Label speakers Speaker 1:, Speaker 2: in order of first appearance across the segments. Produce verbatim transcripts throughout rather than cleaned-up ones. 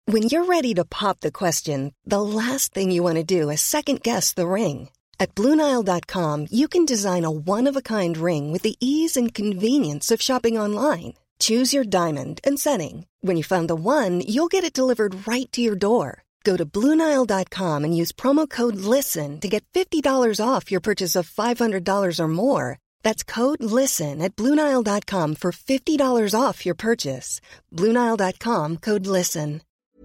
Speaker 1: When you're ready to pop the question, the last thing you want to do is second-guess the ring. At Blue Nile dot com, you can design a one-of-a-kind ring with the ease and convenience of shopping online. Choose your diamond and setting. When you find the one, you'll get it delivered right to your door. Go to Blue Nile dot com and use promo code LISTEN to get fifty dollars off your purchase of five hundred dollars or more. That's code LISTEN at Blue Nile dot com for fifty dollars off your purchase. Blue Nile dot com, code LISTEN.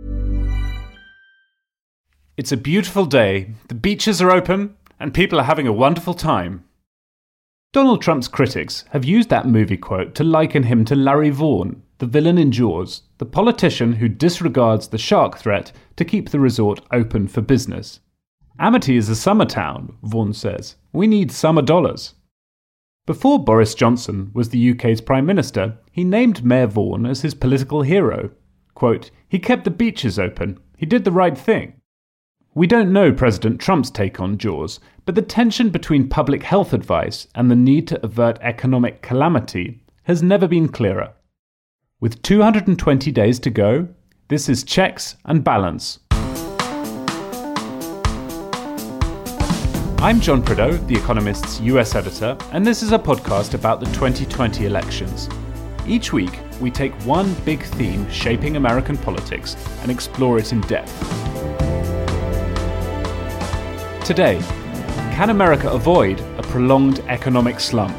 Speaker 2: It's a beautiful day, the beaches are open, and people are having a wonderful time. Donald Trump's critics have used that movie quote to liken him to Larry Vaughn, the villain in Jaws, the politician who disregards the shark threat to keep the resort open for business. Amity is a summer town, Vaughn says. We need summer dollars. Before Boris Johnson was the U K's Prime Minister, he named Mayor Vaughan as his political hero. Quote, he kept the beaches open. He did the right thing. We don't know President Trump's take on Jaws, but the tension between public health advice and the need to avert economic calamity has never been clearer. With two hundred twenty days to go, this is Checks and Balance. I'm John Prideaux, The Economist's U S editor, and this is a podcast about the twenty twenty elections. Each week, we take one big theme shaping American politics and explore it in depth. Today, can America avoid a prolonged economic slump?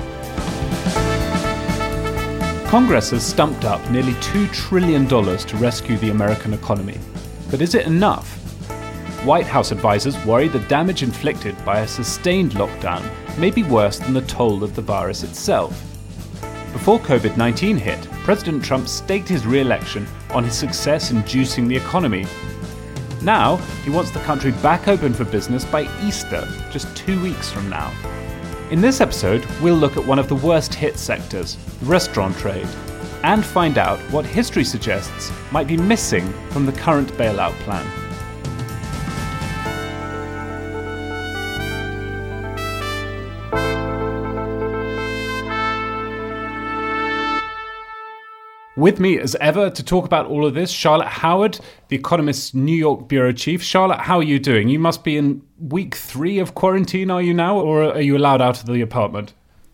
Speaker 2: Congress has stumped up nearly two trillion dollars to rescue the American economy. But is it enough? White House advisors worry the damage inflicted by a sustained lockdown may be worse than the toll of the virus itself. Before covid nineteen hit, President Trump staked his re-election on his success in juicing the economy. Now, he wants the country back open for business by Easter, just two weeks from now. In this episode, we'll look at one of the worst hit sectors, the restaurant trade, and find out what history suggests might be missing from the current bailout plan. With me, as ever, to talk about all of this, Charlotte Howard, The Economist's New York bureau chief. Charlotte, how are you doing? You must be in week three of quarantine, are you now? Or are you allowed out of the apartment?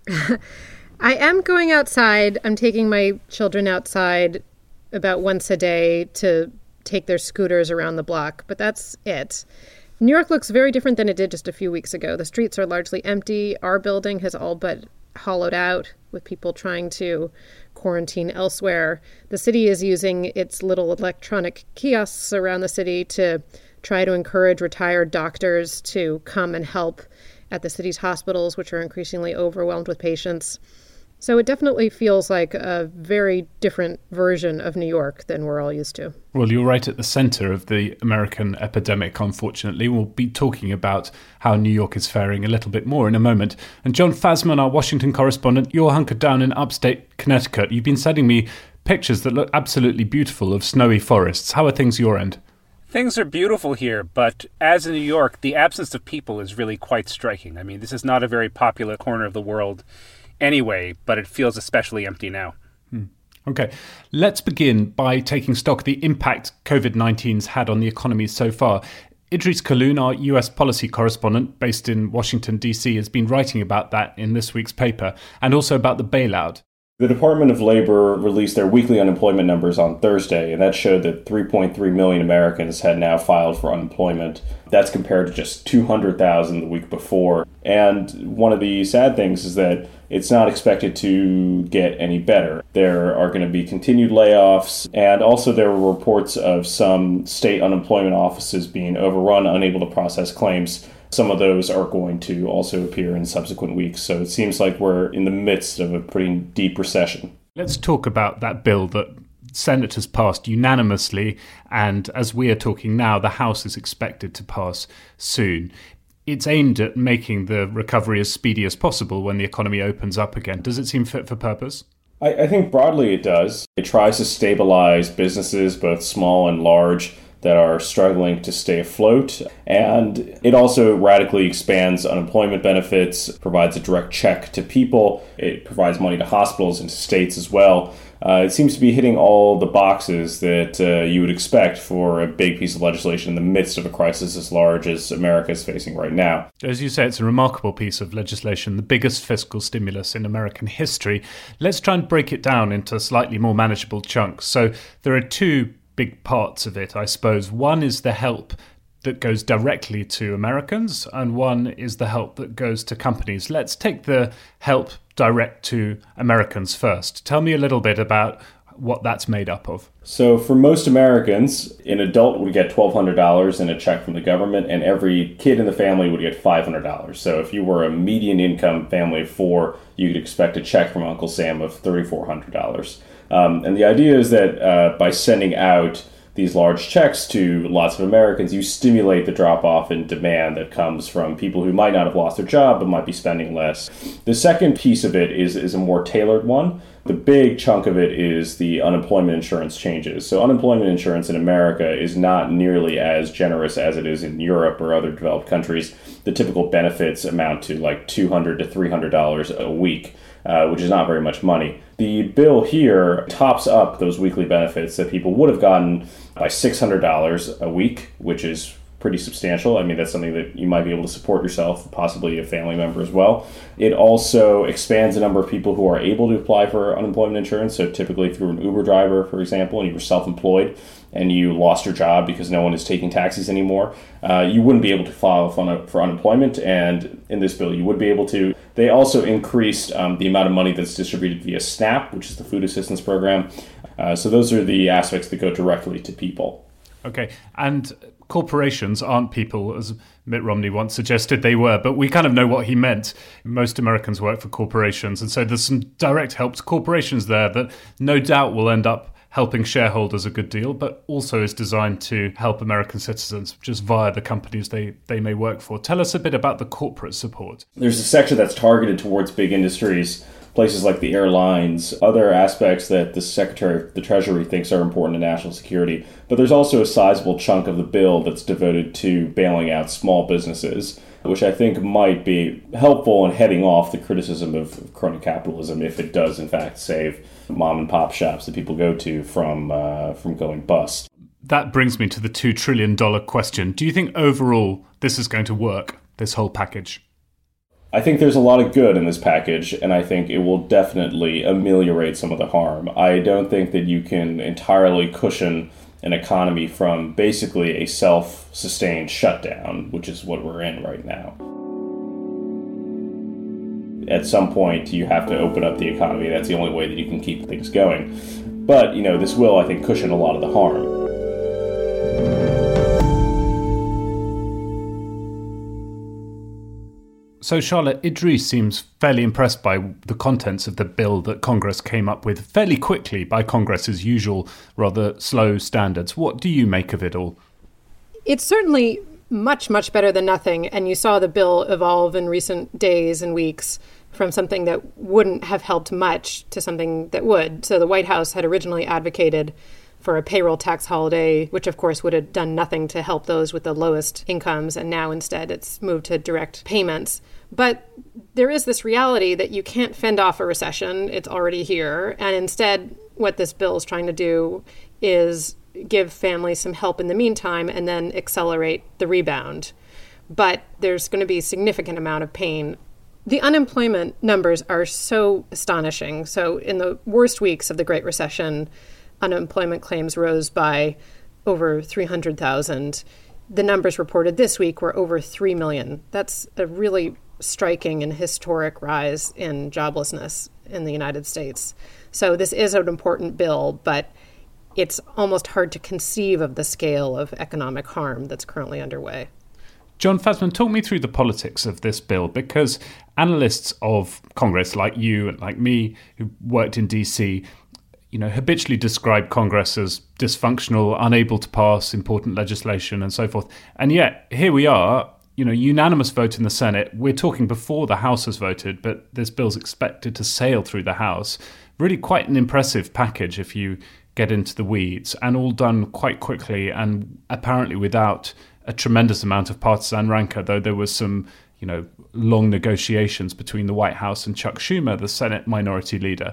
Speaker 3: I am going outside. I'm taking my children outside about once a day to take their scooters around the block, but that's it. New York looks very different than it did just a few weeks ago. The streets are largely empty. Our building has all but hollowed out with people trying to quarantine elsewhere. The city is using its little electronic kiosks around the city to try to encourage retired doctors to come and help at the city's hospitals, which are increasingly overwhelmed with patients. So it definitely feels like a very different version of New York than we're all used to.
Speaker 2: Well, you're right at the center of the American epidemic, unfortunately. We'll be talking about how New York is faring a little bit more in a moment. And John Fasman, our Washington correspondent, you're hunkered down in upstate Connecticut. You've been sending me pictures that look absolutely beautiful of snowy forests. How are things your end?
Speaker 4: Things are beautiful here, but as in New York, the absence of people is really quite striking. I mean, this is not a very popular corner of the world anyway, but it feels especially empty now.
Speaker 2: Hmm. Okay, let's begin by taking stock of the impact covid nineteen's had on the economy so far. Idris Khaloun, our U S policy correspondent based in Washington, D C, has been writing about that in this week's paper, and also about the bailout.
Speaker 5: The Department of Labor released their weekly unemployment numbers on Thursday, and that showed that three point three million Americans had now filed for unemployment. That's compared to just two hundred thousand the week before. And one of the sad things is that it's not expected to get any better. There are going to be continued layoffs, and also there were reports of some state unemployment offices being overrun, unable to process claims. Some of those are going to also appear in subsequent weeks. So it seems like we're in the midst of a pretty deep recession.
Speaker 2: Let's talk about that bill that senators passed unanimously. And as we are talking now, the House is expected to pass soon. It's aimed at making the recovery as speedy as possible when the economy opens up again. Does it seem fit for purpose?
Speaker 5: I, I think broadly it does. It tries to stabilize businesses, both small and large, that are struggling to stay afloat. And it also radically expands unemployment benefits, provides a direct check to people. It provides money to hospitals and to states as well. Uh, it seems to be hitting all the boxes that uh, you would expect for a big piece of legislation in the midst of a crisis as large as America is facing right now.
Speaker 2: As you say, it's a remarkable piece of legislation, the biggest fiscal stimulus in American history. Let's try and break it down into slightly more manageable chunks. So there are two big parts of it, I suppose. One is the help that goes directly to Americans, and one is the help that goes to companies. Let's take the help direct to Americans first. Tell me a little bit about what that's made up of.
Speaker 5: So for most Americans, an adult would get twelve hundred dollars in a check from the government, and every kid in the family would get five hundred dollars. So if you were a median income family of four, you'd expect a check from Uncle Sam of three thousand four hundred dollars. Um, and the idea is that uh, by sending out these large checks to lots of Americans, you stimulate the drop-off in demand that comes from people who might not have lost their job but might be spending less. The second piece of it is, is a more tailored one. The big chunk of it is the unemployment insurance changes. So unemployment insurance in America is not nearly as generous as it is in Europe or other developed countries. The typical benefits amount to like two hundred to three hundred dollars a week, uh, which is not very much money. The bill here tops up those weekly benefits that people would have gotten by six hundred dollars a week, which is pretty substantial. I mean, that's something that you might be able to support yourself, possibly a family member as well. It also expands the number of people who are able to apply for unemployment insurance. So typically if you're an Uber driver, for example, and you were self-employed and you lost your job because no one is taking taxis anymore, uh, you wouldn't be able to file for unemployment. And in this bill, you would be able to. They also increased um, the amount of money that's distributed via SNAP, which is the food assistance program. Uh, so those are the aspects that go directly to people.
Speaker 2: Okay, and corporations aren't people, as Mitt Romney once suggested they were, but we kind of know what he meant. Most Americans work for corporations, and so there's some direct help to corporations there that no doubt will end up helping shareholders a good deal, but also is designed to help American citizens just via the companies they, they may work for. Tell us a bit about the corporate support.
Speaker 5: There's a section that's targeted towards big industries, places like the airlines, other aspects that the Secretary of the Treasury thinks are important to national security. But there's also a sizable chunk of the bill that's devoted to bailing out small businesses, which I think might be helpful in heading off the criticism of crony capitalism if it does, in fact, save mom and pop shops that people go to from uh, from going bust.
Speaker 2: That brings me to the two trillion dollars question. Do you think overall this is going to work, this whole package?
Speaker 5: I think there's a lot of good in this package, and I think it will definitely ameliorate some of the harm. I don't think that you can entirely cushion an economy from basically a self-sustained shutdown, which is what we're in right now. At some point, you have to open up the economy. That's the only way that you can keep things going. But, you know, this will, I think, cushion a lot of the harm.
Speaker 2: So, Charlotte, Idris seems fairly impressed by the contents of the bill that Congress came up with fairly quickly by Congress's usual rather slow standards. What do you make of it all?
Speaker 3: It's certainly much, much better than nothing. And you saw the bill evolve in recent days and weeks from something that wouldn't have helped much to something that would. So the White House had originally advocated for a payroll tax holiday, which of course would have done nothing to help those with the lowest incomes. And now instead it's moved to direct payments. But there is this reality that you can't fend off a recession. It's already here. And instead, what this bill is trying to do is give families some help in the meantime and then accelerate the rebound. But there's going to be a significant amount of pain. The unemployment numbers are so astonishing. So in the worst weeks of the Great Recession, unemployment claims rose by over three hundred thousand. The numbers reported this week were over three million. That's a really striking and historic rise in joblessness in the United States. So this is an important bill, but it's almost hard to conceive of the scale of economic harm that's currently underway.
Speaker 2: Jon Fasman, talk me through the politics of this bill, because analysts of Congress like you and like me who worked in D C, you know, habitually describe Congress as dysfunctional, unable to pass important legislation and so forth. And yet, here we are, you know, unanimous vote in the Senate. We're talking before the House has voted, but this bill's expected to sail through the House. Really quite an impressive package if you get into the weeds, and all done quite quickly and apparently without a tremendous amount of partisan rancor, though there was some, you know, long negotiations between the White House and Chuck Schumer, the Senate minority leader.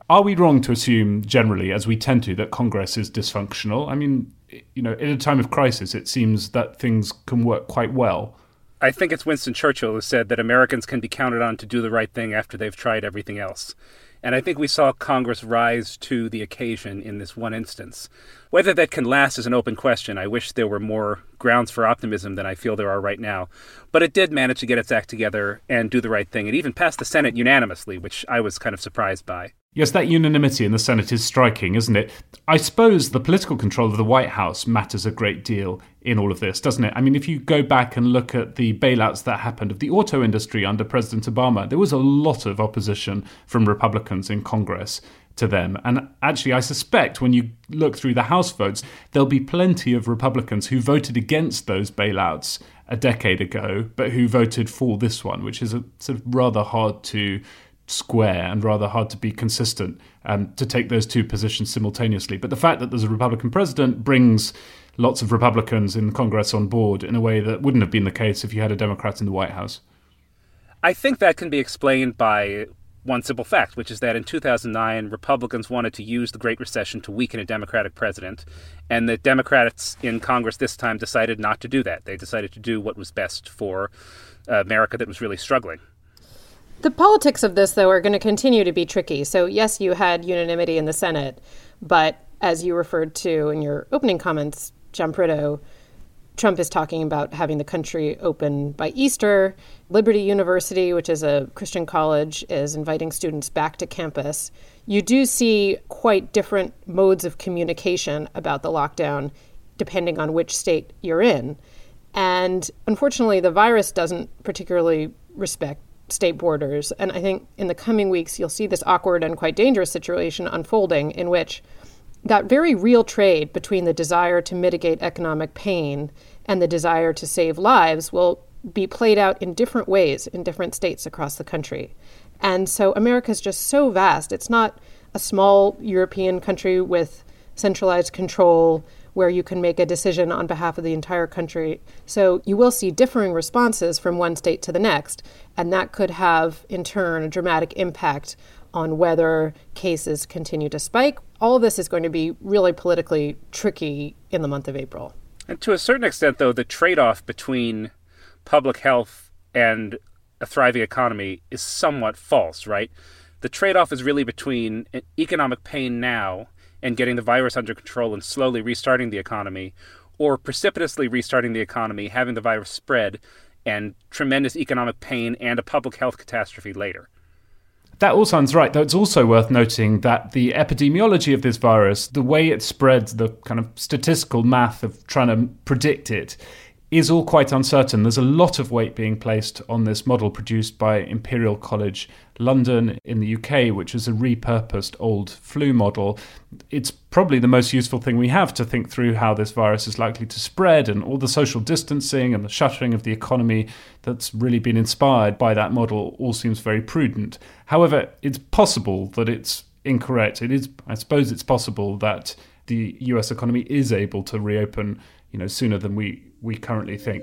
Speaker 2: Are we wrong to assume generally, as we tend to, that Congress is dysfunctional? I mean, you know, in a time of crisis, it seems that things can work quite well.
Speaker 4: I think it's Winston Churchill who said that Americans can be counted on to do the right thing after they've tried everything else. And I think we saw Congress rise to the occasion in this one instance. Whether that can last is an open question. I wish there were more grounds for optimism than I feel there are right now. But it did manage to get its act together and do the right thing. It even passed the Senate unanimously, which I was kind of surprised by.
Speaker 2: Yes, that unanimity in the Senate is striking, isn't it? I suppose the political control of the White House matters a great deal in all of this, doesn't it? I mean, if you go back and look at the bailouts that happened of the auto industry under President Obama, there was a lot of opposition from Republicans in Congress to them. And actually, I suspect when you look through the House votes, there'll be plenty of Republicans who voted against those bailouts a decade ago, but who voted for this one, which is a sort of rather hard to square and rather hard to be consistent um, to take those two positions simultaneously. But the fact that there's a Republican president brings lots of Republicans in Congress on board in a way that wouldn't have been the case if you had a Democrat in the White House.
Speaker 4: I think that can be explained by one simple fact, which is that in two thousand nine, Republicans wanted to use the Great Recession to weaken a Democratic president, and the Democrats in Congress this time decided not to do that. They decided to do what was best for uh, America that was really struggling.
Speaker 3: The politics of this, though, are going to continue to be tricky. So, yes, you had unanimity in the Senate, but as you referred to in your opening comments, John Brito, Trump is talking about having the country open by Easter. Liberty University, which is a Christian college, is inviting students back to campus. You do see quite different modes of communication about the lockdown depending on which state you're in. And unfortunately, the virus doesn't particularly respect state borders. And I think in the coming weeks, you'll see this awkward and quite dangerous situation unfolding in which that very real trade between the desire to mitigate economic pain and the desire to save lives will be played out in different ways in different states across the country. And so America is just so vast. It's not a small European country with centralized control where you can make a decision on behalf of the entire country. So you will see differing responses from one state to the next, and that could have, in turn, a dramatic impact on whether cases continue to spike. All of this is going to be really politically tricky in the month of April.
Speaker 4: And to a certain extent, though, the trade-off between public health and a thriving economy is somewhat false, right? The trade-off is really between economic pain now and getting the virus under control and slowly restarting the economy, or precipitously restarting the economy, having the virus spread, and tremendous economic pain and a public health catastrophe later.
Speaker 2: That all sounds right, though it's also worth noting that the epidemiology of this virus, the way it spreads, the kind of statistical math of trying to predict it, is all quite uncertain. There's a lot of weight being placed on this model produced by Imperial College London in the U K, which is a repurposed old flu model. It's probably the most useful thing we have to think through how this virus is likely to spread, and all the social distancing and the shuttering of the economy that's really been inspired by that model all seems very prudent. However, it's possible that it's incorrect. It is, I suppose it's possible that the U S economy is able to reopen, you know, sooner than we, we currently think.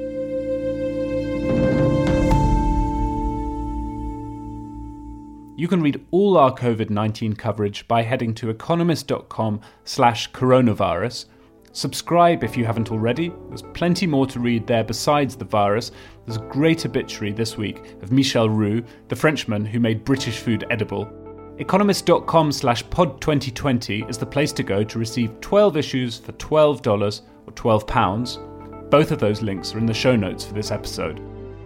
Speaker 2: You can read all our covid nineteen coverage by heading to economist.com slash coronavirus. Subscribe if you haven't already. There's plenty more to read there besides the virus. There's a great obituary this week of Michel Roux, the Frenchman who made British food edible. Economist.com slash pod 2020 is the place to go to receive twelve issues for twelve dollars or twelve pounds. Both of those links are in the show notes for this episode.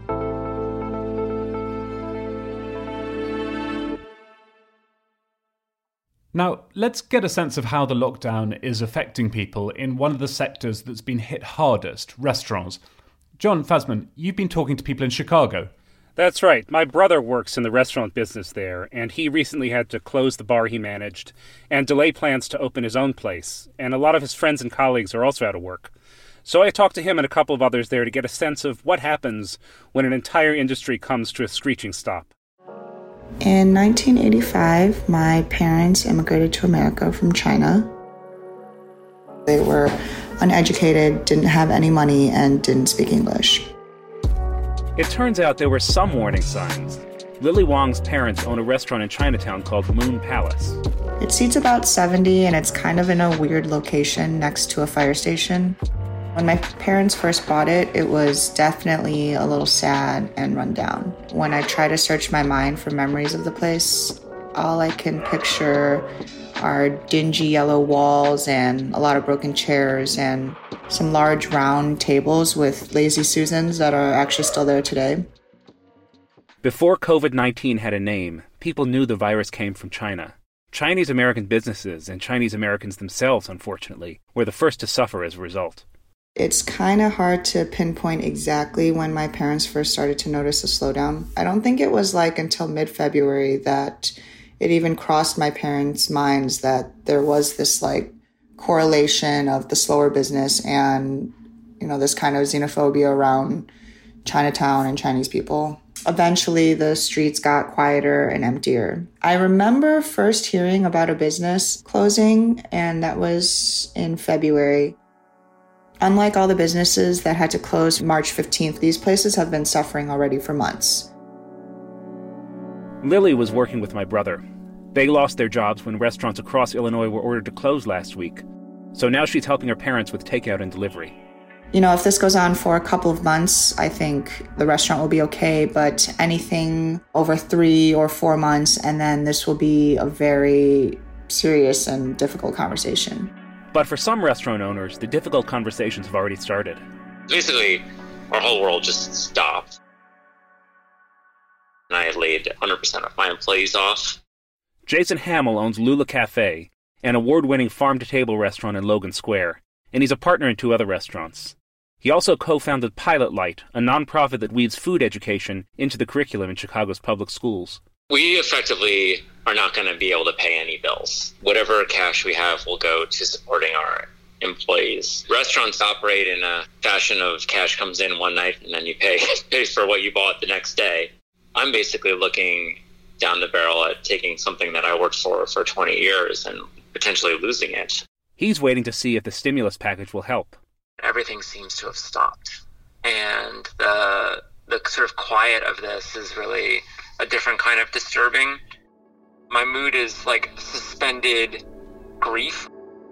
Speaker 2: Now, let's get a sense of how the lockdown is affecting people in one of the sectors that's been hit hardest, restaurants. John Fasman, you've been talking to people in Chicago.
Speaker 4: That's right. My brother works in the restaurant business there, and he recently had to close the bar he managed and delay plans to open his own place. And a lot of his friends and colleagues are also out of work. So I talked to him and a couple of others there to get a sense of what happens when an entire industry comes to a screeching stop.
Speaker 6: In nineteen eighty-five, my parents immigrated to America from China. They were uneducated, didn't have any money, and didn't speak English.
Speaker 4: It turns out there were some warning signs. Lily Wang's parents own a restaurant in Chinatown called Moon Palace.
Speaker 6: It seats about seventy, and it's kind of in a weird location next to a fire station. When my parents first bought it, it was definitely a little sad and run down. When I try to search my mind for memories of the place, all I can picture are dingy yellow walls and a lot of broken chairs and some large round tables with Lazy Susans that are actually still there today.
Speaker 4: Before covid nineteen had a name, people knew the virus came from China. Chinese American businesses and Chinese Americans themselves, unfortunately, were the first to suffer as a result.
Speaker 6: It's kind of hard to pinpoint exactly when my parents first started to notice a slowdown. I don't think it was like until mid-February that it even crossed my parents' minds that there was this like correlation of the slower business and, you know, this kind of xenophobia around Chinatown and Chinese people. Eventually, the streets got quieter and emptier. I remember first hearing about a business closing, and that was in February. Unlike all the businesses that had to close March fifteenth, these places have been suffering already for months.
Speaker 4: Lily was working with my brother. They lost their jobs when restaurants across Illinois were ordered to close last week. So now she's helping her parents with takeout and delivery.
Speaker 6: You know, if this goes on for a couple of months, I think the restaurant will be okay, but anything over three or four months, and then this will be a very serious and difficult conversation.
Speaker 4: But for some restaurant owners, the difficult conversations have already started.
Speaker 7: Basically, our whole world just stopped. And I had laid one hundred percent of my employees off.
Speaker 4: Jason Hamill owns Lula Cafe, an award-winning farm-to-table restaurant in Logan Square, and he's a partner in two other restaurants. He also co-founded Pilot Light, a nonprofit that weaves food education into the curriculum in Chicago's public schools.
Speaker 7: We effectively are not going to be able to pay any bills. Whatever cash we have will go to supporting our employees. Restaurants operate in a fashion of cash comes in one night and then you pay, pay for what you bought the next day. I'm basically looking down the barrel at taking something that I worked for for twenty years and potentially losing it.
Speaker 4: He's waiting to see if the stimulus package will help.
Speaker 7: Everything seems to have stopped. And the the sort of quiet of this is really a different kind of disturbing. My mood is like suspended grief.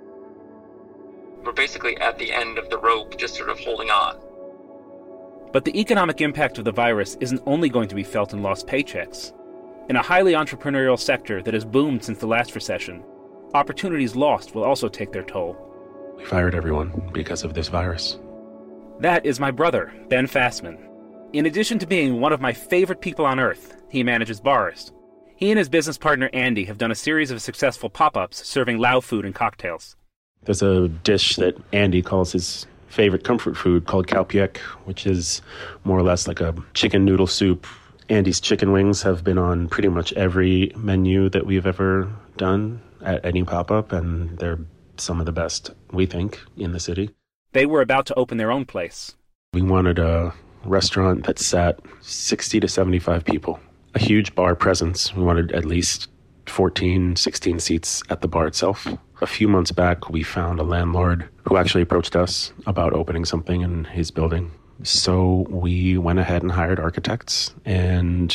Speaker 7: We're basically at the end of the rope, just sort of holding on.
Speaker 4: But the economic impact of the virus isn't only going to be felt in lost paychecks. In a highly entrepreneurial sector that has boomed since the last recession, opportunities lost will also take their toll.
Speaker 8: We fired everyone because of this virus.
Speaker 4: That is my brother, Ben Fassman. In addition to being one of my favorite people on earth, he manages bars. He and his business partner Andy have done a series of successful pop-ups serving Lao food and cocktails.
Speaker 8: There's a dish that Andy calls his favorite comfort food called Khao Piek, which is more or less like a chicken noodle soup. Andy's chicken wings have been on pretty much every menu that we've ever done at any pop-up, and they're some of the best, we think, in the city.
Speaker 4: They were about to open their own place.
Speaker 8: We wanted a restaurant that sat sixty to seventy-five people, a huge bar presence. We wanted at least fourteen, sixteen seats at the bar itself. A few months back, we found a landlord who actually approached us about opening something in his building. So we went ahead and hired architects, and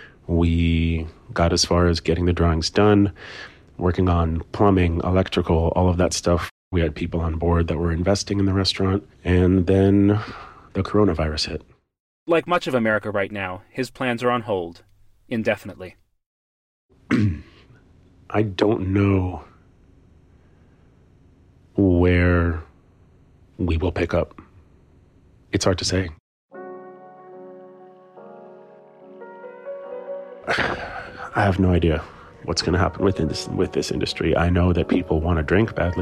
Speaker 8: we got as far as getting the drawings done, working on plumbing, electrical, all of that stuff. We had people on board that were investing in the restaurant, and then the coronavirus hit.
Speaker 4: Like much of America right now, his plans are on hold, indefinitely.
Speaker 8: I don't know where we will pick up. It's hard to say. I have no idea what's going to happen with this, with this industry. I know that people want to drink badly.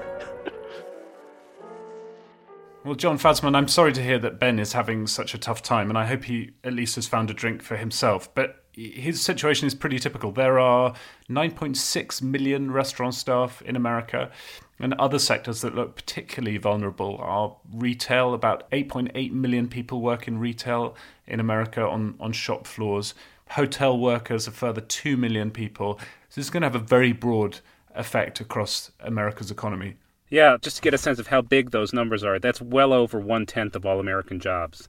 Speaker 2: Well, John Fassman, I'm sorry to hear that Ben is having such a tough time, and I hope he at least has found a drink for himself. But his situation is pretty typical. There are nine point six million restaurant staff in America, and other sectors that look particularly vulnerable are retail. About eight point eight million people work in retail in America on, on shop floors. Hotel workers, a further two million people. So this is going to have a very broad effect across America's economy.
Speaker 4: Yeah, just to get a sense of how big those numbers are, that's well over one-tenth of all American jobs.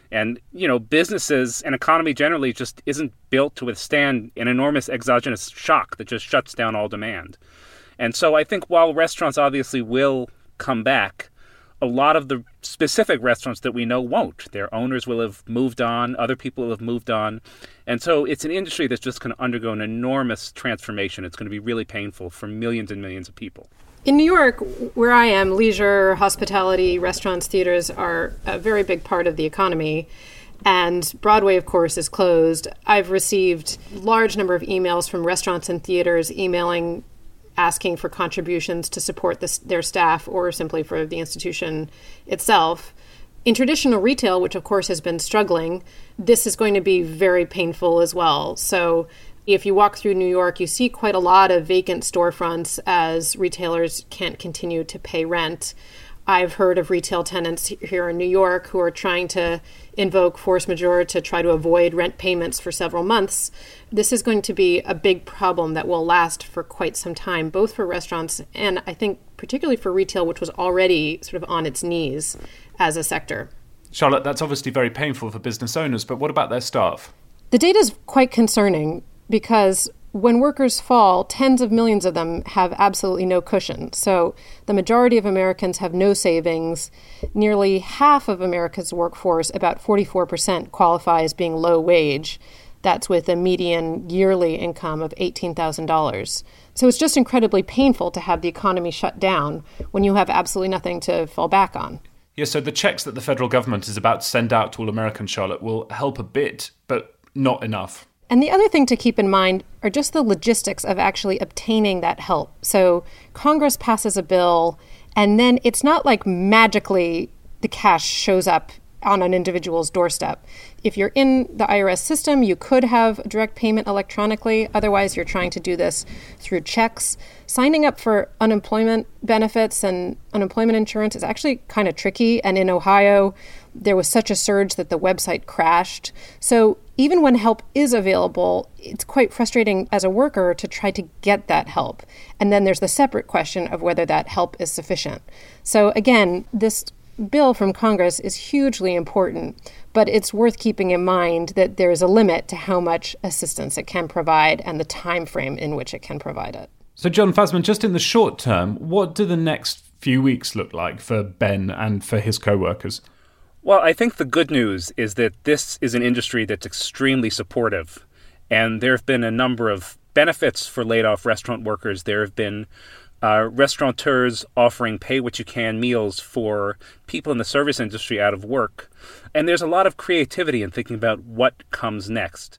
Speaker 4: And, you know, businesses and economy generally just isn't built to withstand an enormous exogenous shock that just shuts down all demand. And so I think while restaurants obviously will come back, a lot of the specific restaurants that we know won't. Their owners will have moved on, other people will have moved on. And so it's an industry that's just going to undergo an enormous transformation. It's going to be really painful for millions and millions of people.
Speaker 3: In New York, where I am, leisure, hospitality, restaurants, theaters are a very big part of the economy. And Broadway, of course, is closed. I've received a large number of emails from restaurants and theaters emailing, asking for contributions to support this, their staff or simply for the institution itself. In traditional retail, which of course has been struggling, this is going to be very painful as well. So if you walk through New York, you see quite a lot of vacant storefronts as retailers can't continue to pay rent. I've heard of retail tenants here in New York who are trying to invoke force majeure to try to avoid rent payments for several months. This is going to be a big problem that will last for quite some time, both for restaurants and I think particularly for retail, which was already sort of on its knees as a sector.
Speaker 2: Charlotte, that's obviously very painful for business owners, but what about their staff?
Speaker 3: The data is quite concerning because when workers fall, tens of millions of them have absolutely no cushion. So the majority of Americans have no savings. Nearly half of America's workforce, about forty-four percent, qualify as being low wage. That's with a median yearly income of eighteen thousand dollars. So it's just incredibly painful to have the economy shut down when you have absolutely nothing to fall back on.
Speaker 2: Yeah, so the checks that the federal government is about to send out to all Americans, Charlotte, will help a bit, but not enough.
Speaker 3: And the other thing to keep in mind are just the logistics of actually obtaining that help. So Congress passes a bill, and then it's not like magically the cash shows up on an individual's doorstep. If you're in the I R S system, you could have direct payment electronically. Otherwise, you're trying to do this through checks. Signing up for unemployment benefits and unemployment insurance is actually kind of tricky. And in Ohio, there was such a surge that the website crashed. So even when help is available, it's quite frustrating as a worker to try to get that help. And then there's the separate question of whether that help is sufficient. So again, this bill from Congress is hugely important, but it's worth keeping in mind that there is a limit to how much assistance it can provide and the time frame in which it can provide it.
Speaker 2: So John Fasman, just in the short term, what do the next few weeks look like for Ben and for his co-workers?
Speaker 4: Well, I think the good news is that this is an industry that's extremely supportive, and there have been a number of benefits for laid-off restaurant workers. There have been uh, restaurateurs offering pay-what-you-can meals for people in the service industry out of work, and there's a lot of creativity in thinking about what comes next.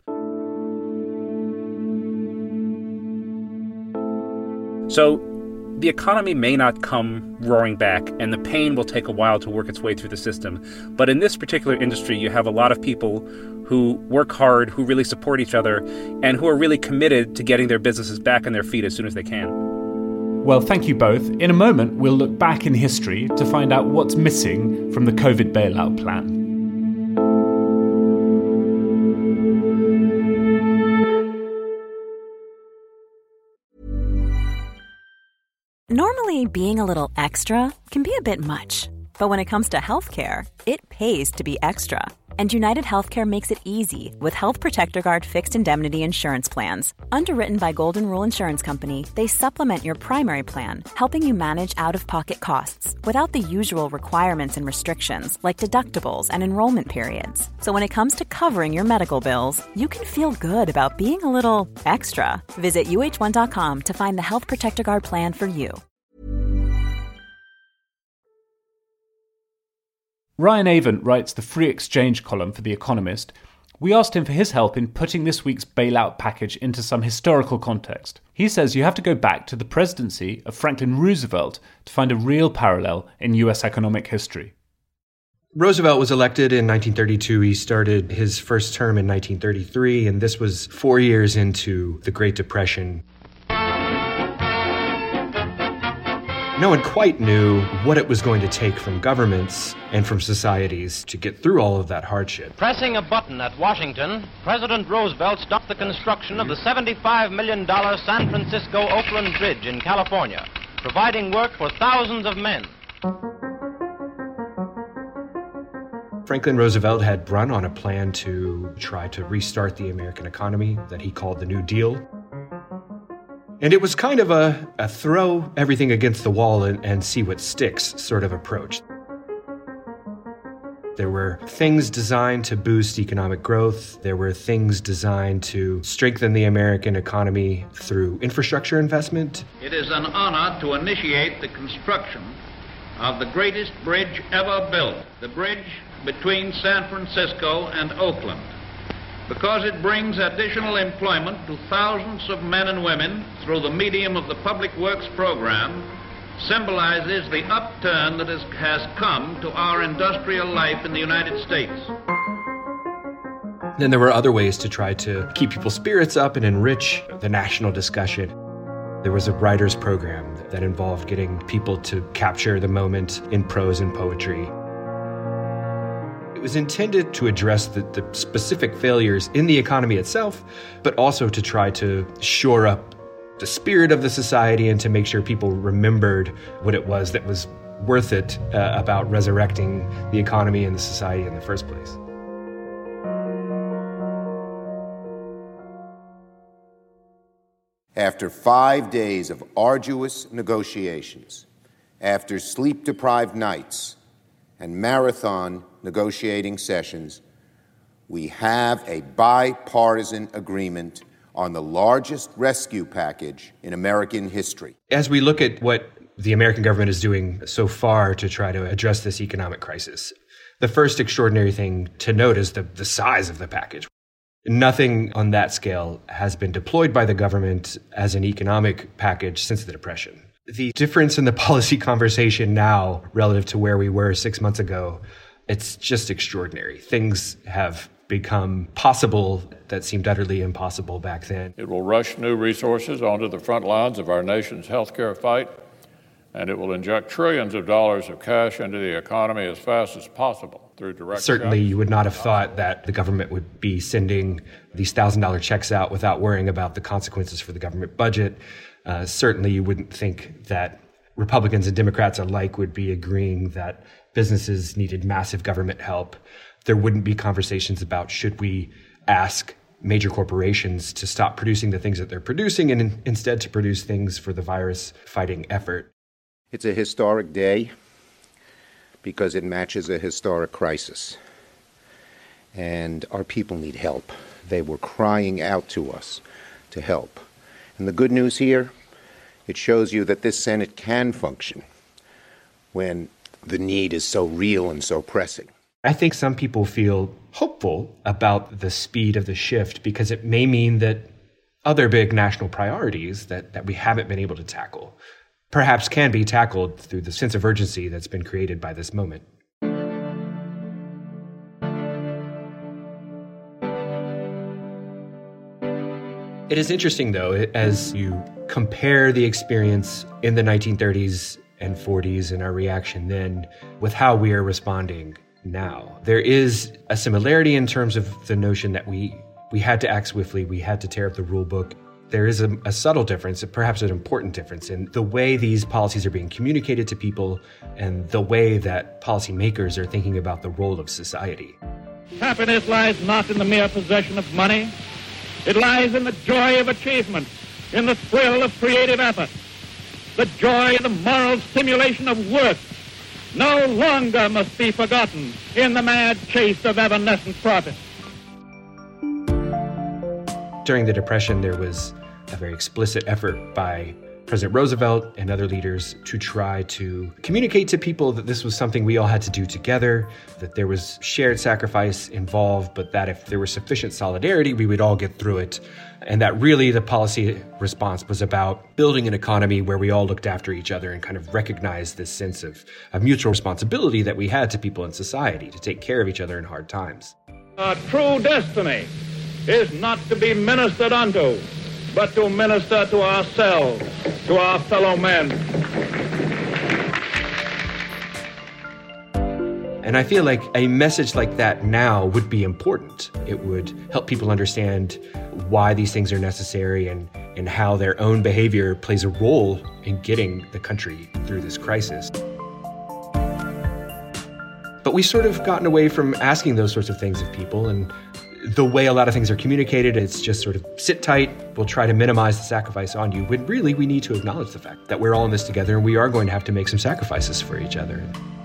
Speaker 4: So the economy may not come roaring back, and the pain will take a while to work its way through the system. But in this particular industry, you have a lot of people who work hard, who really support each other, and who are really committed to getting their businesses back on their feet as soon as they can.
Speaker 2: Well, thank you both. In a moment, we'll look back in history to find out what's missing from the COVID bailout plan.
Speaker 9: Normally, being a little extra can be a bit much, but when it comes to healthcare, it pays to be extra. And United Healthcare makes it easy with Health Protector Guard fixed indemnity insurance plans. Underwritten by Golden Rule Insurance Company, they supplement your primary plan, helping you manage out-of-pocket costs without the usual requirements and restrictions like deductibles and enrollment periods. So when it comes to covering your medical bills, you can feel good about being a little extra. Visit U H one dot com to find the Health Protector Guard plan for you.
Speaker 2: Ryan Avent writes the free exchange column for The Economist. We asked him for his help in putting this week's bailout package into some historical context. He says you have to go back to the presidency of Franklin Roosevelt to find a real parallel in U S economic history.
Speaker 10: Roosevelt was elected in nineteen thirty-two. He started his first term in nineteen thirty-three, and this was four years into the Great Depression. No one quite knew what it was going to take from governments and from societies to get through all of that hardship.
Speaker 11: Pressing a button at Washington, President Roosevelt stopped the construction of the seventy-five million dollars San Francisco-Oakland Bridge in California, providing work for thousands of men.
Speaker 10: Franklin Roosevelt had run on a plan to try to restart the American economy that he called the New Deal. And it was kind of a, a throw everything against the wall and, and see what sticks sort of approach. There were things designed to boost economic growth. There were things designed to strengthen the American economy through infrastructure investment.
Speaker 12: It is an honor to initiate the construction of the greatest bridge ever built, the bridge between San Francisco and Oakland, because it brings additional employment to thousands of men and women through the medium of the Public Works program, symbolizes the upturn that has, has come to our industrial life in the United States.
Speaker 10: Then there were other ways to try to keep people's spirits up and enrich the national discussion. There was a writers' program that involved getting people to capture the moment in prose and poetry. It was intended to address the, the specific failures in the economy itself, but also to try to shore up the spirit of the society and to make sure people remembered what it was that was worth it uh, about resurrecting the economy and the society in the first place.
Speaker 13: After five days of arduous negotiations, after sleep-deprived nights and marathon negotiating sessions, we have a bipartisan agreement on the largest rescue package in American history.
Speaker 10: As we look at what the American government is doing so far to try to address this economic crisis, the first extraordinary thing to note is the, the size of the package. Nothing on that scale has been deployed by the government as an economic package since the Depression. The difference in the policy conversation now relative to where we were six months ago, it's just extraordinary. Things have become possible that seemed utterly impossible back then.
Speaker 14: It will rush new resources onto the front lines of our nation's healthcare fight, and it will inject trillions of dollars of cash into the economy as fast as possible through direct
Speaker 10: Certainly,
Speaker 14: checks.
Speaker 10: You would not have thought that the government would be sending these one thousand dollars checks out without worrying about the consequences for the government budget. Uh, certainly, you wouldn't think that Republicans and Democrats alike would be agreeing that businesses needed massive government help. There wouldn't be conversations about should we ask major corporations to stop producing the things that they're producing and in, instead to produce things for the virus-fighting effort.
Speaker 13: It's a historic day because it matches a historic crisis. And our people need help. They were crying out to us to help. And the good news here, it shows you that this Senate can function when the need is so real and so pressing.
Speaker 10: I think some people feel hopeful about the speed of the shift because it may mean that other big national priorities that, that we haven't been able to tackle perhaps can be tackled through the sense of urgency that's been created by this moment. It is interesting, though, as you compare the experience in the nineteen thirties and forties and our reaction then with how we are responding now. There is a similarity in terms of the notion that we we had to act swiftly, we had to tear up the rule book. There is a, a subtle difference, perhaps an important difference, in the way these policies are being communicated to people and the way that policymakers are thinking about the role of society.
Speaker 12: Happiness lies not in the mere possession of money. It lies in the joy of achievement, in the thrill of creative effort, the joy and the moral stimulation of work. No longer must be forgotten in the mad chase of evanescent profit.
Speaker 10: During the Depression, there was a very explicit effort by President Roosevelt and other leaders to try to communicate to people that this was something we all had to do together, that there was shared sacrifice involved, but that if there was sufficient solidarity, we would all get through it. And that really the policy response was about building an economy where we all looked after each other and kind of recognized this sense of, of mutual responsibility that we had to people in society to take care of each other in hard times.
Speaker 12: Our true destiny is not to be ministered unto, but to minister to ourselves, to our fellow men.
Speaker 10: And I feel like a message like that now would be important. It would help people understand why these things are necessary and, and how their own behavior plays a role in getting the country through this crisis. But we've sort of gotten away from asking those sorts of things of people, and the way a lot of things are communicated, it's just sort of sit tight, we'll try to minimize the sacrifice on you, when really we need to acknowledge the fact that we're all in this together and we are going to have to make some sacrifices for each other.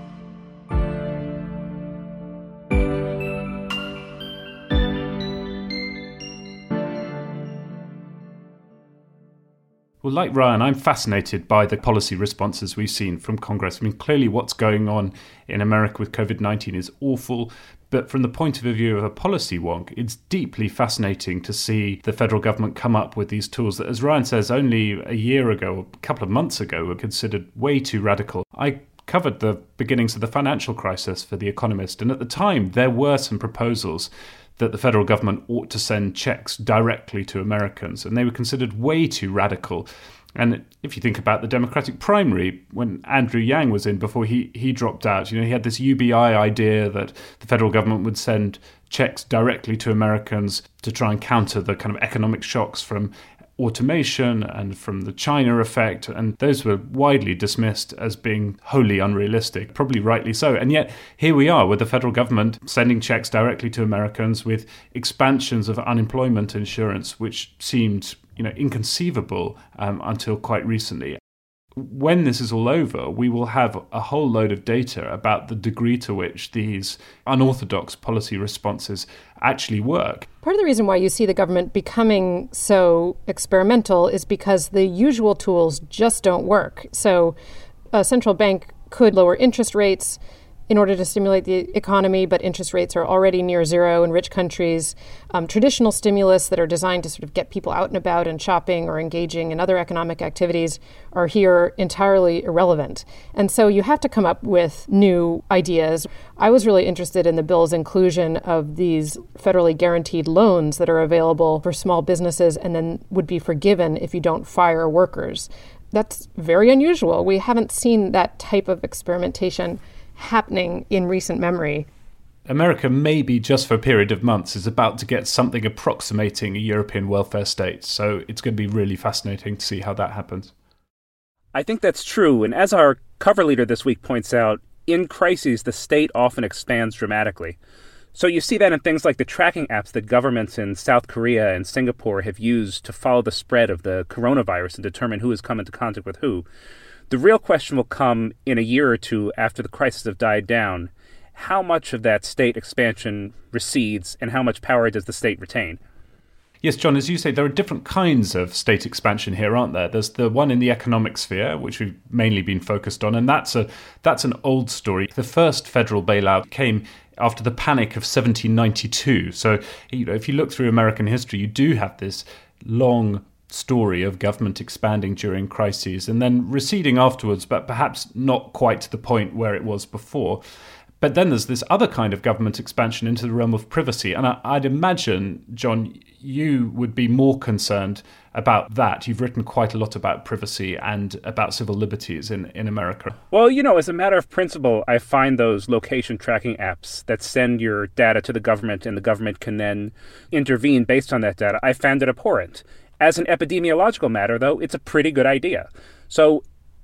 Speaker 2: Well, like Ryan, I'm fascinated by the policy responses we've seen from Congress. I mean, clearly what's going on in America with covid nineteen is awful. But from the point of view of a policy wonk, it's deeply fascinating to see the federal government come up with these tools that, as Ryan says, only a year ago, a couple of months ago, were considered way too radical. I covered the beginnings of the financial crisis for The Economist, and at the time there were some proposals that the federal government ought to send checks directly to Americans, and they were considered way too radical. And if you think about the Democratic primary, when Andrew Yang was in before he, he dropped out, you know, he had this U B I idea that the federal government would send checks directly to Americans to try and counter the kind of economic shocks from automation and from the China effect, and those were widely dismissed as being wholly unrealistic, probably rightly so. And yet here we are with the federal government sending checks directly to Americans with expansions of unemployment insurance, which seemed, you know, inconceivable um, until quite recently. When this is all over, we will have a whole load of data about the degree to which these unorthodox policy responses actually work.
Speaker 3: Part of the reason why you see the government becoming so experimental is because the usual tools just don't work. So a central bank could lower interest rates in order to stimulate the economy, but interest rates are already near zero in rich countries. Um, traditional stimulus that are designed to sort of get people out and about and shopping or engaging in other economic activities are here entirely irrelevant. And so you have to come up with new ideas. I was really interested in the bill's inclusion of these federally guaranteed loans that are available for small businesses and then would be forgiven if you don't fire workers. That's very unusual. We haven't seen that type of experimentation happening in recent memory.
Speaker 2: America, maybe just for a period of months, is about to get something approximating a European welfare state. So it's going to be really fascinating to see how that happens.
Speaker 4: I think that's true. And as our cover leader this week points out, in crises, the state often expands dramatically. So you see that in things like the tracking apps that governments in South Korea and Singapore have used to follow the spread of the coronavirus and determine who has come into contact with who. The real question will come in a year or two after the crisis have died down. How much of that state expansion recedes and how much power does the state retain?
Speaker 2: Yes, John, as you say, there are different kinds of state expansion here, aren't there? There's the one in the economic sphere, which we've mainly been focused on, and that's a that's an old story. The first federal bailout came after the panic of seventeen ninety-two. So, you know, if you look through American history, you do have this long story of government expanding during crises and then receding afterwards, but perhaps not quite to the point where it was before. But then there's this other kind of government expansion into the realm of privacy. And I, I'd imagine, John, you would be more concerned about that. You've written quite a lot about privacy and about civil liberties in, in America.
Speaker 4: Well, you know, as a matter of principle, I find those location tracking apps that send your data to the government and the government can then intervene based on that data, I found it abhorrent. As an epidemiological matter, though, it's a pretty good idea. So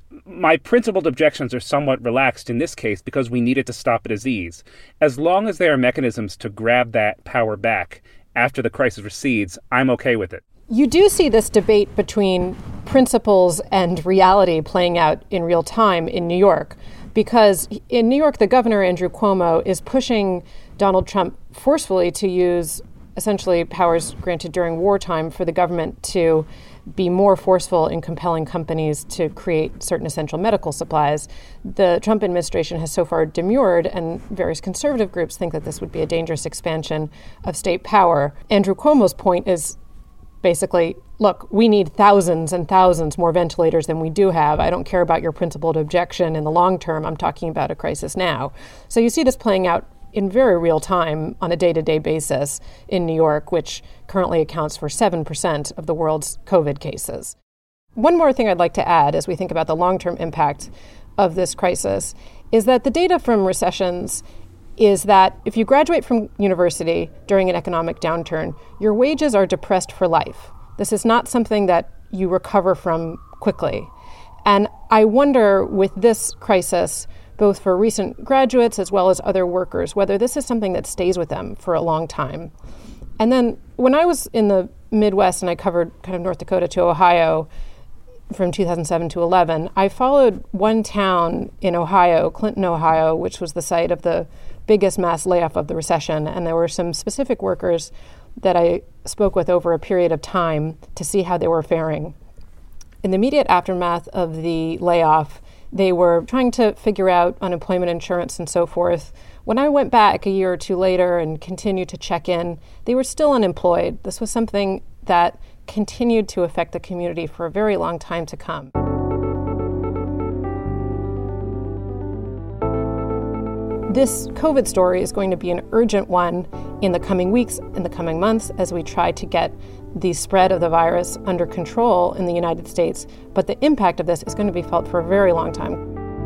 Speaker 4: my principled objections are somewhat relaxed in this case because we needed to stop a disease. As long as there are mechanisms to grab that power back after the crisis recedes, I'm okay with it.
Speaker 3: You do see this debate between principles and reality playing out in real time in New York, because in New York, the governor, Andrew Cuomo, is pushing Donald Trump forcefully to use essentially powers granted during wartime for the government to be more forceful in compelling companies to create certain essential medical supplies. The Trump administration has so far demurred, and various conservative groups think that this would be a dangerous expansion of state power. Andrew Cuomo's point is basically, look, we need thousands and thousands more ventilators than we do have. I don't care about your principled objection in the long term. I'm talking about a crisis now. So you see this playing out in very real time on a day-to-day basis in New York, which currently accounts for seven percent of the world's COVID cases. One more thing I'd like to add as we think about the long-term impact of this crisis is that the data from recessions is that if you graduate from university during an economic downturn, your wages are depressed for life. This is not something that you recover from quickly. And I wonder with this crisis, both for recent graduates as well as other workers, whether this is something that stays with them for a long time. And then when I was in the Midwest and I covered kind of North Dakota to Ohio from two thousand seven to eleven, I followed one town in Ohio, Clinton, Ohio, which was the site of the biggest mass layoff of the recession. And there were some specific workers that I spoke with over a period of time to see how they were faring. In the immediate aftermath of the layoff, they were trying to figure out unemployment insurance and so forth. When I went back a year or two later and continued to check in, they were still unemployed. This was something that continued to affect the community for a very long time to come. This COVID story is going to be an urgent one in the coming weeks, in the coming months, as we try to get the spread of the virus under control in the United States. But the impact of this is going to be felt for a very long time.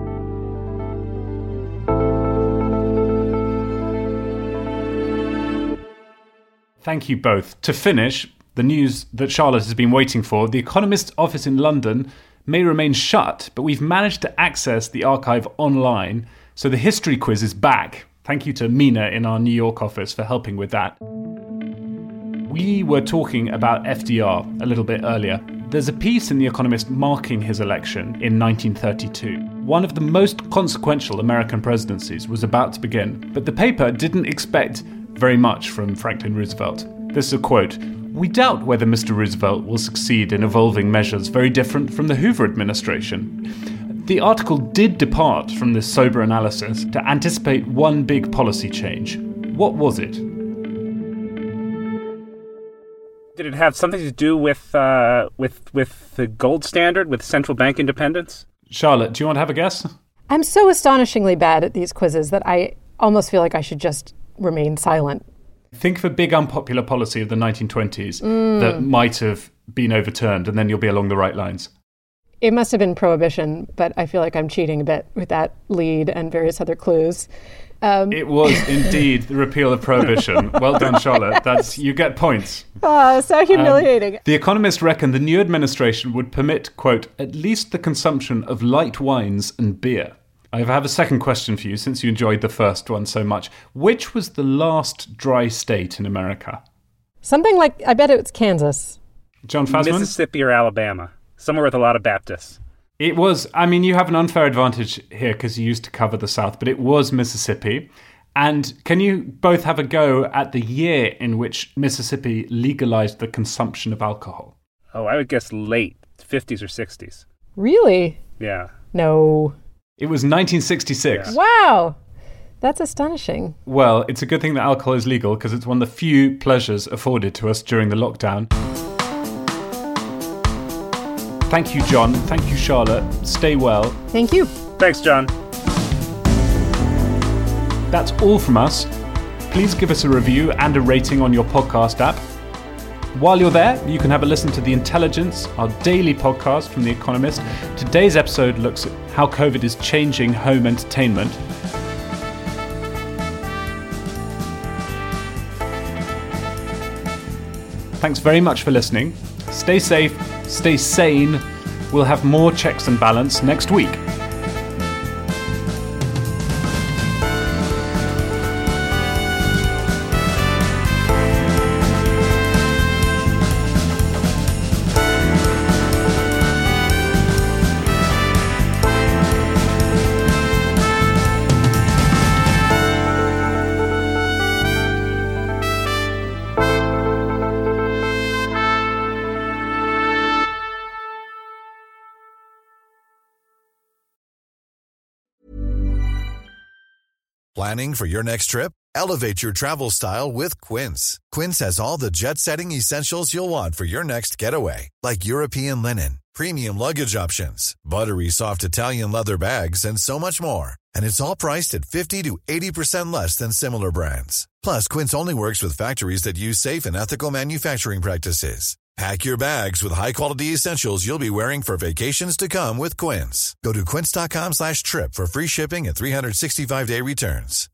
Speaker 2: Thank you both. To finish, the news that Charlotte has been waiting for, the Economist's office in London may remain shut, but we've managed to access the archive online, so the history quiz is back. Thank you to Mina in our New York office for helping with that. We were talking about F D R a little bit earlier. There's a piece in The Economist marking his election in nineteen thirty-two. One of the most consequential American presidencies was about to begin, but the paper didn't expect very much from Franklin Roosevelt. This is a quote: "We doubt whether Mister Roosevelt will succeed in evolving measures very different from the Hoover administration." The article did depart from this sober analysis to anticipate one big policy change. What was it?
Speaker 4: Did it have something to do with uh, with with the gold standard, with central bank independence?
Speaker 2: Charlotte, do you want to have a guess?
Speaker 3: I'm so astonishingly bad at these quizzes that I almost feel like I should just remain silent.
Speaker 2: Think of a big unpopular policy of the nineteen twenties
Speaker 3: Mm.
Speaker 2: that might have been overturned, and then you'll be along the right lines.
Speaker 3: It must have been prohibition, but I feel like I'm cheating a bit with that lead and various other clues. Um,
Speaker 2: It was indeed the repeal of prohibition. Well done, Charlotte. That's you get points.
Speaker 3: Oh, so humiliating.
Speaker 2: Um, the Economist reckoned the new administration would permit, quote, at least the consumption of light wines and beer. I have a second question for you, since you enjoyed the first one so much. Which was the last dry state in America?
Speaker 3: Something like, I bet it's Kansas.
Speaker 2: John Fasman?
Speaker 4: Mississippi or Alabama. Somewhere with a lot of Baptists.
Speaker 2: It was, I mean, you have an unfair advantage here because you used to cover the South, but it was Mississippi. And can you both have a go at the year in which Mississippi legalized the consumption of alcohol?
Speaker 4: Oh, I would guess late fifties or sixties.
Speaker 3: Really?
Speaker 4: Yeah.
Speaker 3: No.
Speaker 2: It was nineteen sixty-six.
Speaker 3: Yeah. Wow. That's astonishing.
Speaker 2: Well, it's a good thing that alcohol is legal because it's one of the few pleasures afforded to us during the lockdown. Thank you, John. Thank you, Charlotte. Stay well.
Speaker 3: Thank you.
Speaker 4: Thanks, John.
Speaker 2: That's all from us. Please give us a review and a rating on your podcast app. While you're there, you can have a listen to The Intelligence, our daily podcast from The Economist. Today's episode looks at how COVID is changing home entertainment. Thanks very much for listening. Stay safe, stay sane. We'll have more checks and balance next week.
Speaker 15: Planning for your next trip? Elevate your travel style with Quince. Quince has all the jet-setting essentials you'll want for your next getaway, like European linen, premium luggage options, buttery soft Italian leather bags, and so much more. And it's all priced at fifty to eighty percent less than similar brands. Plus, Quince only works with factories that use safe and ethical manufacturing practices. Pack your bags with high-quality essentials you'll be wearing for vacations to come with Quince. Go to quince.com slash trip for free shipping and three sixty-five day returns.